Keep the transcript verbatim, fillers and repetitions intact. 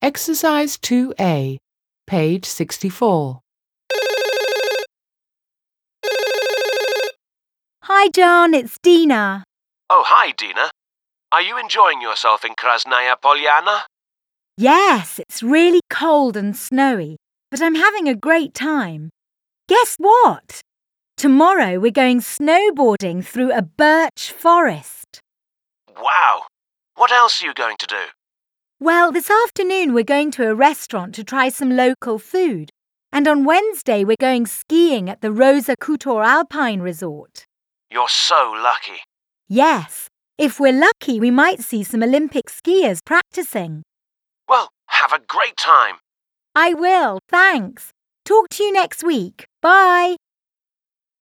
Exercise two A, page sixty-four. Hi, John, it's Dina. Oh, hi, Dina. Are you enjoying yourself in Krasnaya Polyana? Yes, it's really cold and snowy, but I'm having a great time. Guess what? Tomorrow we're going snowboarding through a birch forest. Wow! What else are you going to do? Well, this afternoon we're going to a restaurant to try some local food. And on Wednesday we're going skiing at the Rosa Kutor Alpine Resort. You're so lucky. Yes, if we're lucky we might see some Olympic skiers practicing. Well, have a great time. I will, thanks. Talk to you next week. Bye.